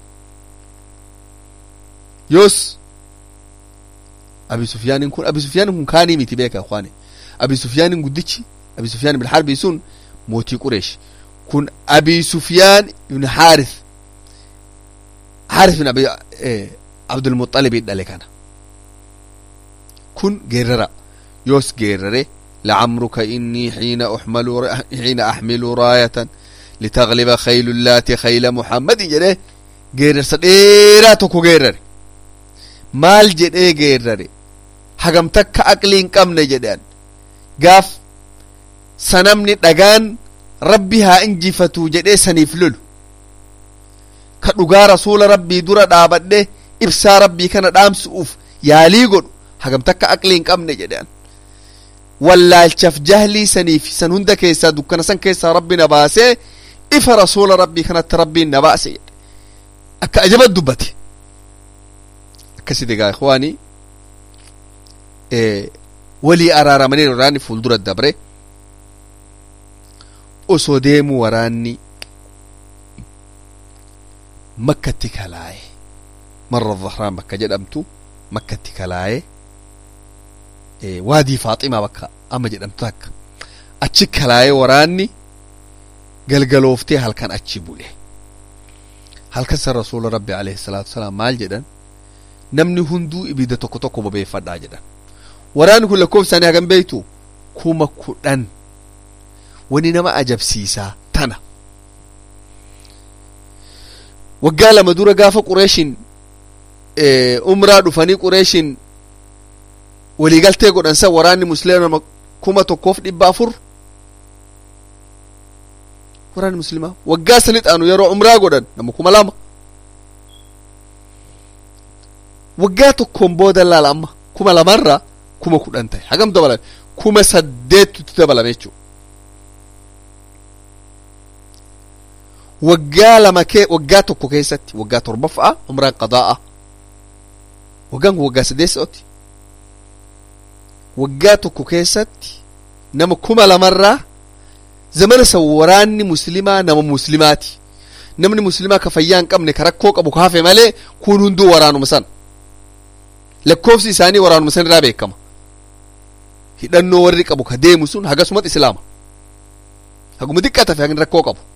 يوس أبي سفيان يكون أبي سفيان يكون كاني ميتي بيك أخواني أبي سفيان قدتشي أبي سفيان بن حرب يسون موتي قريش كن أبي سفيان بن حارث حارث بن أبي إيه عبد المطلب يدلك أنا كن جررة يوس جررة لعمرك إني حين أحمل حين أحمل راية لتغلب خيل اللات خيل محمد جري جرر صديراتك جرر مال جدي جرر حكمتك أكلين كم نجدان قاف sanamni dhagaan rabbi haa injifatu jedhee saniif lolu ka dhugaa rasuula rabbii dura dhaabadhe ibsaa rabbii kana dhaamsuuf yaalii godhu hagam takka aqliin qabne jedhan wallaalchaf jahlii saniif san hunda keessaa dukkana san keessaa rabbi na baasee ifa rasuula rabbii kanatti rabbiin na baase jedhe akka ajabat dubbate akkasii degaa ikhwaanii walii araaramanii waraanni fuuldura dabre osoo deemu waraanni makkatti kalaaye marra dhahraan bakka jedhamtu makkatti kalaaye waadii faaximaa bakka amma jedhamtu takka achi kalaaye waraanni galgalooftee halkan achi bu'e halkan san rasuula rabbi alayhi salaatu wasalaam maal jedhan namni hunduu ibidda tokko tokko bobeeffadhaa jedhan waraanni kun lakkoofsaanii hagam beeytu kuma kudhan wani nama ajabsiisaa tana waggaa lama dura gaafa qureeshin umraa dhufanii qureeshin waliigaltee godhansa waraanni musliima kuma tokkoof dhibba afur waraanni muslimaa waggaa sanixaanu yeroo umraa godhan nama kuma lama waggaa tokkoon booda laala amma kuma lamarraa kuma kudhan ta'e hagam dabalame kuma saddeettutti dabalame jechuudha waggaa lama kee waggaa tokko keessatti waggaa torbaffaa umraan qadaa'a waggaan waggaa saddeetti waggaa tokko keessatti nama kuma lamarraa zamana san waraanni muslimaa nama muslimaati namni muslimaa ka fayyaa hin qabne ka rakkoo qabu kaafe malee kun hunduu waraanuma san lakkoofsi isaanii waraanuma san irraa beekama hidhannoo warri qabu ka deemu sun hagasumat islaama haguma xiqqaa tafe hagin rakkoo qabu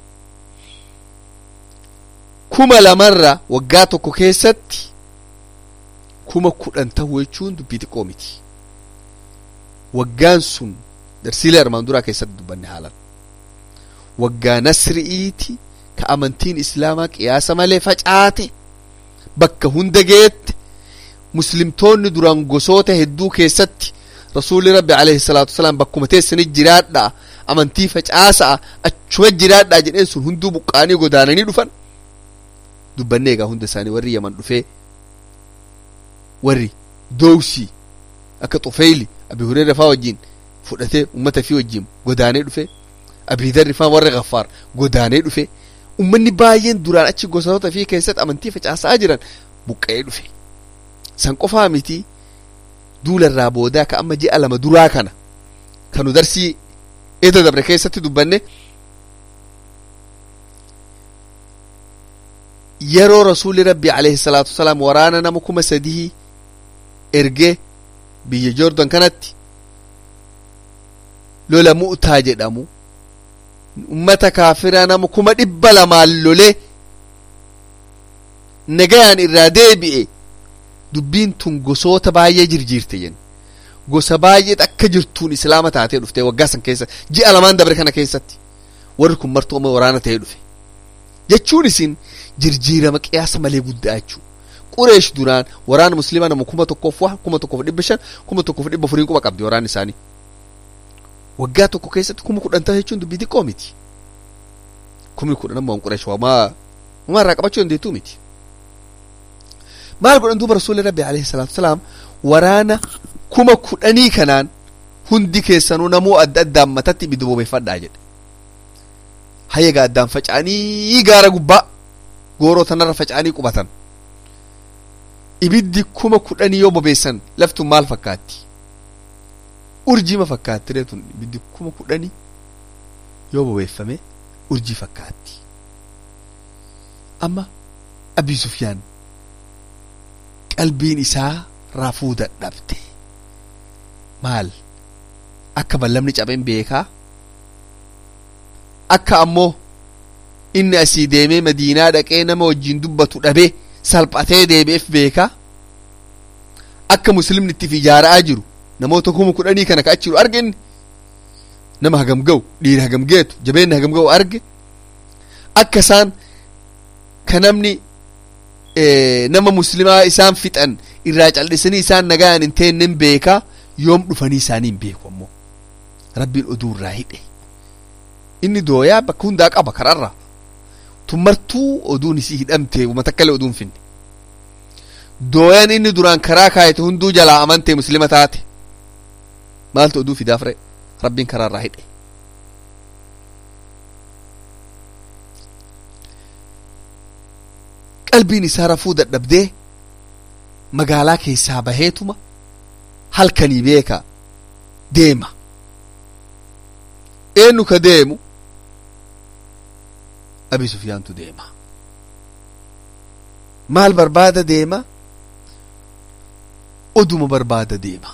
kuma lamarra waggaa tokko keessatti kuma kudhan ta'uu jechuun dubbii xiqqoo miti waggaan sun darsiilee armaan duraa keessatti dubbanne haalan waggaa nasri'iiti ka amantiin islaamaa qiyaasa malee facaate bakka hunda geette muslimtoonni duraan gosoota hedduu keessatti rasuulli rabbi alayhi salaatu wasalaam bakkuma teessanii jiraadhaa amantii facaasa'a achuma jiraadhaa jedheen sun hunduu buqqaanii godaananii dhufan dubbannee egaa hunda isaanii warri yaman dhufee warri doowsii akka xufeeyli abi hureyra faa wajjiin fudhatee ummata fi wajjiin godaanee dhufe abi dharri faa warri gaffaar godaanee dhufe ummanni baay'een duraan achi gosoota fi keessatti amantii facaasaa jiran buqqa'ee dhufe san qofaa miti duularraa boodaa ka amma ji'a lama duraa kana kanu darsii eeda dabre keessatti dubbanne yeroo rasuuli rabbi alayhi salaatu wasalaam waraana nama kuma sadii ergee biyya joordan kanatti lola mu'taa jedhamu ummata kaafiraa nama kuma dhibba lamaan lolee nagayaan irraa deebi'e dubbiin tun gosoota baay'ee jirjiirte jen gosa baay'ee akka jirtuun islaama taatee dhufte waggaa san keessa ji'a lamaan dabre kana keessatti warri kun martooma waraana ta'ee dhufe jechuun isin jirjiirama qiyaasa malee guddaa jechuu qureesh duraan waraana muslimaa nama kuma tokkoof waa kuma tokkoof dhibba shan kuma tokkoof dhibba afuriin quba qabdi waraanni isaanii waggaa tokko keessatti kuma kudhan ta'e jechuun dubbii xiqqoo miti kumni kudhan amma waan qureesh wamaa wamaa irraa qabachuu dandeettuu miti maal godhan duuba rasuulli rabbi alayhi salaatu wasalaam waraana kuma kudhanii kanaan hundi keessanuu namuu adda addaan matatti ibidda bobeeffadhaa jedhe hayyaga addaan faca'anii gaara gubbaa gooroo tanarra faca'anii qubatan ibiddi kuma kudhanii yoo bobeessan laftun maal fakkaatti urjiima fakkaatti reetun ibiddi kuma kudhanii yoo bobeeffame urjii fakkaatti amma Abii Sufyaan qalbiin isaa raafuu dadhabde maal akka ballamni cabeen beekaa akka ammoo inni asii deemee madiinaa dhaqee nama wajjin dubbatu dhabee salphatee deebi'eef beekaa akka muslimni itti ijaara'aa jiru namoota kuma kudhanii kana ka achiru arge inni nama hagam ga'u dhiira hagam geetu jabeenni hagam ga'u arge akka isaan ka namni nama muslimaa isaan fixan irraa callisanii isaan nagayaan hin teenneen beekaa yoom dhufanii isaanii hin beeku ammoo rabbiin oduu irraa hidhe inni dooyaa bakka hundaa qaba kararra tummartuu oduun isii hidhamte uummata akkalee oduun finne dooyan inni duraan karaa kaayete hunduu jalaa amante muslima taate maaltu oduu fidaafre rabbiin karaa irraa hidhe qalbiin isaa rafuu dadhabdee magaalaa keessaa baheetuma halkanii beeka deema eenyu ka deemu abi sufyaantu deema maal barbaada deema oduma barbaada deema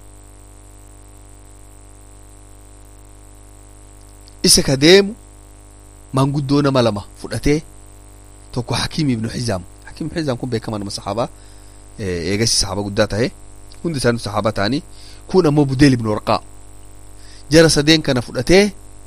isa ka deemu manguddoo nama lama fudhatee tokko Hakiim ibnu Hizaam Hakiim ibnu Hizaam kun beekamaa nama sahaabaa eegasi sahaaba guddaa tahe hundi isaanii sahaaba ta'anii kun ammoo Budayl ibnu Warqaa jara sadeen kana fudhatee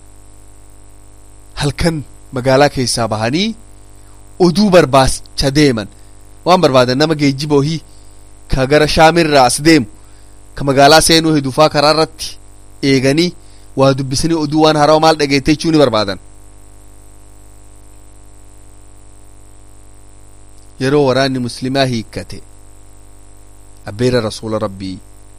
halkan magaalaa keessaa bahanii oduu barbaacha deeman waan barbaadan nama geejjibohii ka gara Shaamirraa as deemu ka magaalaa seenuu hedufaa karaa irratti eeganii waa dubbisanii oduu waan haaraa maal dhageettee jechuu ni barbaadan yeroo waraanni muslimaa hiikkate abbeera rasuula rabbii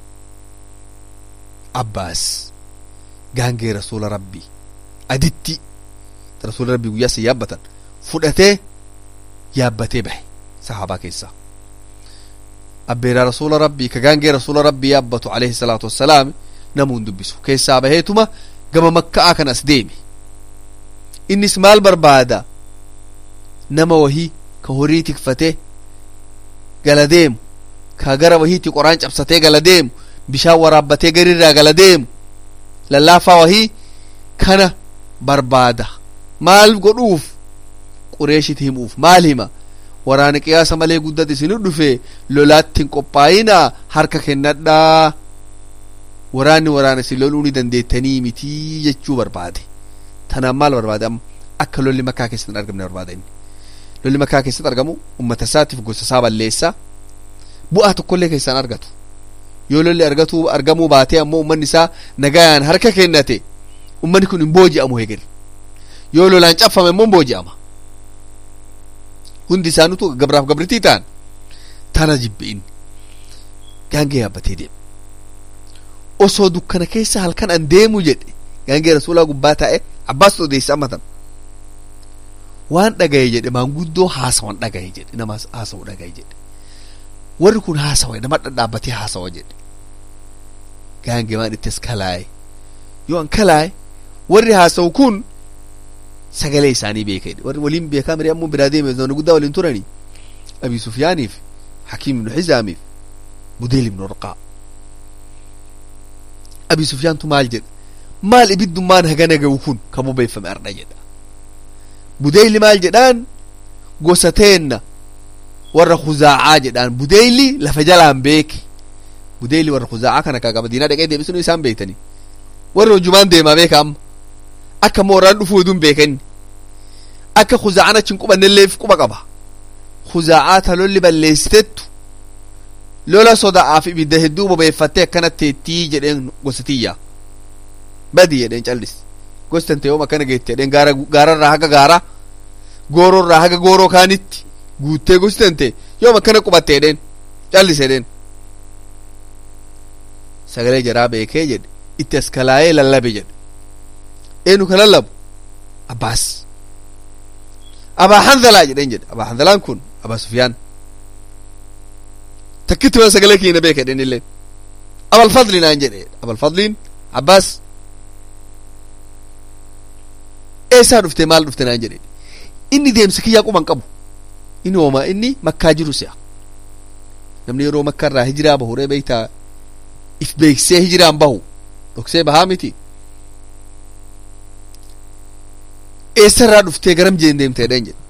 Abbaas gaangee rasuula rabbii aditti rasuula rabbii guyyaa san yaabbatan fudhatee yaabbatee bahe sahaabaa keessaa abbeera rasuula rabbii ka gaangee rasuula rabbii yaabbatu alayhi salaatu wassalaam namuun dubbisu keessaa baheetuma gama Makka'aa kan as deeme innis maal barbaada nama wahii ka horii tikfatee gala deemu ka gara wahiitti qoraan cabsatee gala deemu bishaan waraabbatee garirraa gala deemu lallaafaa wahii kana barbaada maal godhuuf Qureeshit himuuf maal hima waraana qiyaasa malee guddate isinu dhufe lolaatti hin qophaa'inaa harka kennadhaa waraanni waraana isin loluu ni dandeettanii mitii jechuu barbaade tanaan maal barbaade amma akka lolli Makkaa keessatti argamne barbaada inni lolli Makkaa keessatti argamu ummata isaatiif gosa isaa balleessa bu'aa tokkollee keessaan argatu yoo lolli argatu argamuu baatee ammoo ummanni isaa nagayaan harka kennate ummanni kun hin booji'amu hegel yoo lolaan caffame immoo hin booji'ama hundi isaanutu gabraaf gabritii ta'an tana jibbe inni gaangee yaabbatee deema osoo dukkana keessa halkan an deemu jedhe gaangee rasuulaa gubbaa taa'e Abbaas odeessa ammatan waan dhagaye jedhe maanguddoo haasawan dhagaye jedhe nama haasawu dhagaye jedhe warri kun haasawa nama dhadhaabbatee haasawa jedhe gaangee waan ittis kalaaye yoo an kalaaye warri haasawu kun sagalee isaanii beeka warri waliin beekaa miri ammoo biraa deeme zamana guddaa waliin turanii Abi Sufyaaniif Hakiim ibnu Hizaamiif Budayl ibnu Warqaa Abi Sufyaantu maal jedha maal ibiddummaan hagana gahu kun ka bobeeffame arda jedha Budayli maal jedhaan gosa teenna warra Khuzaa'aa jedhaan Budayli lafa jalaan beeke Budayli warra Khuzaa'aa kana kaga Madiinaa dhaqee deebisuu isaan beektanii warra hujumaan deemaa beeka amma akka mooraan dhufuu hedduun beekanni akka Khuzaa'aan achi hin qubannelleef quba qaba Khuzaa'aa ta lolli balleessitettu lola sodaa'aaf ibidda hedduu bobeeffattee akkanatti ittii jedheen gosatiyyaa badii jedheen callis gostan ta'ee akkana geette jedheen gaara gaararraa haga gaara goororraa haga gooroo kaanitti guuttee gostan ta'e yoo akkana qubatte jedheen callis jedheen sagalee jaraa beekee jedhe itti as kalaayee lallabe jedhe eenu ka lallabu Abbaas Abaa Hanzalaa jedheen jedhe Abaa Hanzalaan kun Abaa Sufyaan takkitti waan sagalee kiina beeka jedheen illee Abal Fadli naan jedhe Abal Fadliin Abbaas eessaa dhufte maal dhufte naan jedhe inni deemsa kiyyaa quban qabu inni hooma inni Makkaa jiru si'a namni yeroo Makkaa irraa hijiraa bahuree beeytaa if beeksee hijiraan bahu dhoksee bahaa miti eessarraa dhuftee garam jeen deemte jedheen jedhe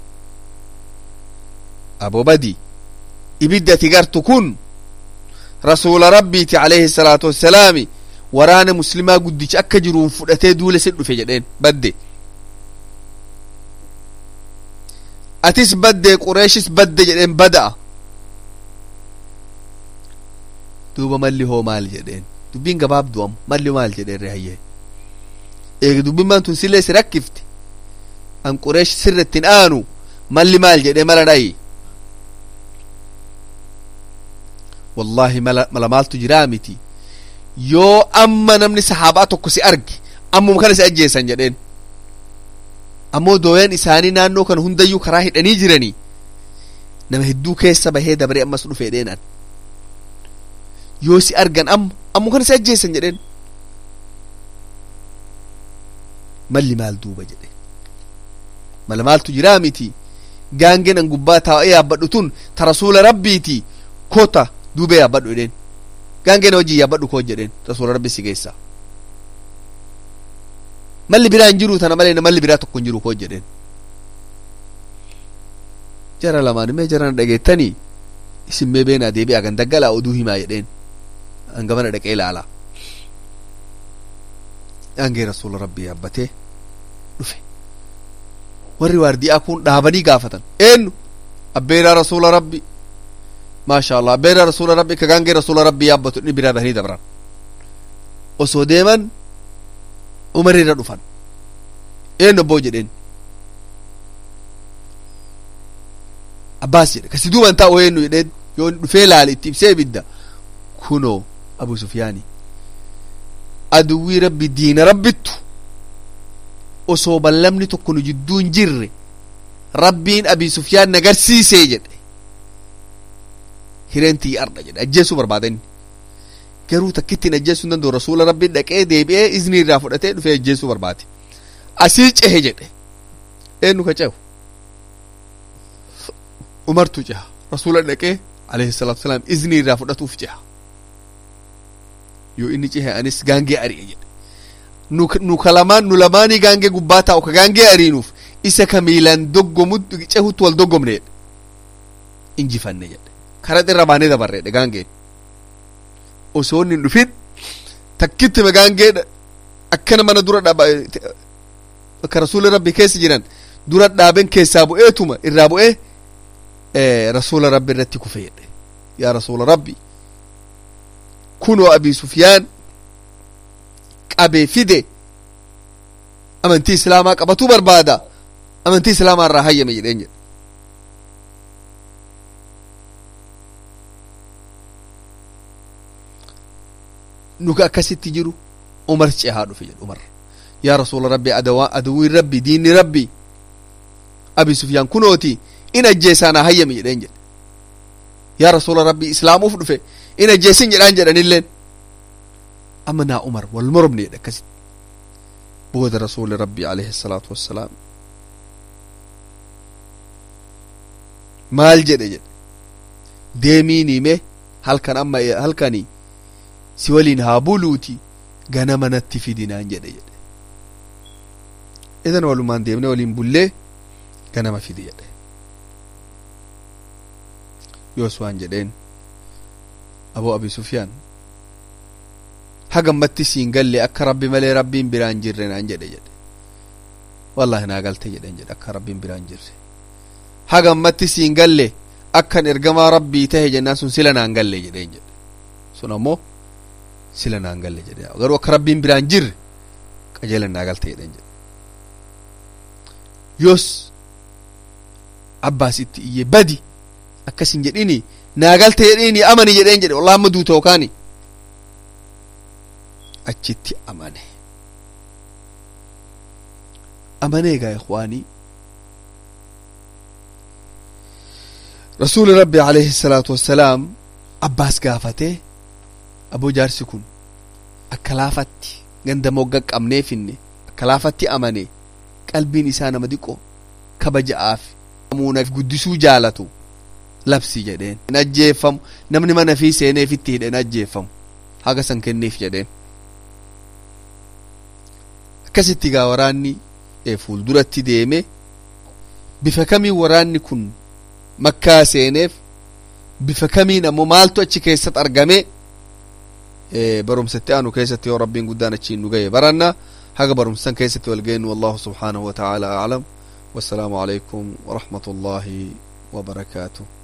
aboo badii ibidda ati gartu kun rasuula rabbiiti alayhi salaatu wassalaami waraana muslimaa guddicha akka jiruun fudhatee duule sin dhufe jedheen badde atis badde Qureeshis badde jedheen bada'a duuba malli hoo maal jedheen dubbiin gabaabdu am malli maal jedheen rehayyee eega dubbimmaan tun sillee si rakkifte an Qureesh sirrattiin aanu malli maal jedhee mala dhayi wallahi mala mala maaltu jiraa miti yoo amma namni sahaabaa tokko si arge ammuma kana si ajjeesan jedheen ammoo dooyan isaanii naannoo kana hundayyuu karaa hidhanii jiranii nama hedduu keessa bahee dabaree ammas dhufee dheenan yoo si argan amma ammuma kana si ajjeesan jedheen malli maal duuba jedhe mala maaltu jiraa miti gaangeen an gubbaa taa'ee yaabbadhu tun ta rasuula rabbiiti kota duubee yaabbadhu jedheen gaangeen hojii yaabbadhu koo jedheen rasuula rabbi si geessa malli biraa hin jiru tana malee malli biraa tokko hin jiru koo jedheen jara lamaan mee jarana dhageettanii isin mee beenaa deebi'aa gan daggalaa oduu himaa jedheen hangamana dhaqee ilaalaa gaangee rasuula rabbii yaabbatee dhufe warri waardiyaa kun dhaabanii gaafatan eenyu abbeeraa rasuula rabbi maasha allah abbeeraa rasuula rabbi ka gaangee rasuula rabbii yaabbatu inni biraa bahanii dabran osoo deeman umarirra dhufan eenyu abboo jedheen abbaas jedhe kasi duuban taa'u eenyu jedheen yoo dhufee laale itti ibsee ibidda kunoo abu sufyaani aduwwii rabbi diina rabbittu osoo ballamni tokko nu jidduu hin jirre rabbiin abi sufyaan nagarsiisee jedhe hireentii arda jedhe ajjeesuu barbaadanni garuu takkittiin ajjeesuu hin danda'u rasuula rabbiin dhaqee deebi'ee iznii irraa fudhatee dhufee ajjeesuu barbaade asii cehe jedhe eenyu ka cehu umartu ceha rasuula dhaqee alayhi salaatu wasalaam iznii irraa fudhatuuf ceha yoo inni cehe anis gaangee ari'e jedhe nu kalamaan nu lamaanii gaangee gubbaa taa'u ka gaangee ariinuuf isa ka miilaan doggomu cehutti wal doggomne jedhe injifanne jedhe karaa irra baanee dabarreedhe gaangeen osoo inni hin dhufin takkitti ma gaangee akkana mana dura dhaaba bakka rasuula rabbi keessa jiran dura dhaaben keessaa bu'eetuma irraa bu'ee rasuula rabbi irratti kufe jedhe yaa rasuula rabbi kunoo abi sufyaan qabee fide amantii islaamaa qabatuu barbaada amantii islaamaa irraa hayyame jedheen jedhe nuka akkasitti jiru umar cehaa dhufe jedhe umar yaa rasuula rabbi adawaa aduwwiin rabbi diinni rabbi abi sufyaan kunooti in ajjeesaanaa hayyame jedheen jedhe yaa rasuula rabbi islaamuuf dhufe in ajjeesin jedhaan jedhanilleen amma naa umar wal moromne jedhe akkasitti booda rasuuli rabbi alayhi salaatu wassalaam maal jedhe jedhe deemiinime halkan amma halkanii si waliin haa buluuti ganama natti fidinaan jedhe jedhe idan walumaan deemne waliin bullee ganama fidi jedhe yoos waan jedheen aboo abi sufyaan hagammatti siin galle akka rabbi malee rabbiin biraan jirre naan jedhe jedhe wallahi naa galte jedhen jedhe akka rabbiin biraan jirre hagammatti siin galle akkan ergamaa rabbii tahe jennaan sun sila naan galle jedheen jedhe sun ammoo sila naan galle jedhe garuu akka rabbiin biraan jirre qajeelan naa galte jedhen jedhe yoos abbaasitti iyye badi akkasin jedhini naa galte jedhini amani jedheen jedhe wallahi amma duuta yookaani achitti amane amane gaa ikhwaanii rasuuli rabbi alayhi salaatu wassalaam abbaas gaafatee aboo jaarsi kun akka laafatti ganda mogga qabneefinne akka laafatti amane qalbiin isaa nama diqoo kabaja'aaf amuunaaf guddisuu jaalatu labsi jedheen hin ajjeeffamu namni mana fi seeneefitti hidhe hin ajjeeffamu haga san kenneef jedheen akkasitti gaa waraanni fuulduratti deeme bifa kamiin waraanni kun makkaa seeneef bifa kamiin ammoo maaltu achi keessatti argame barumsatti aanu keessatti yoo rabbiin guddaan achiin nu gahe baranna haga barumsan keessatti wal geennu wallahu subhanahu wa ta'ala a'lam wassalaamu alaykum wa rahmatullahi wa barakatuh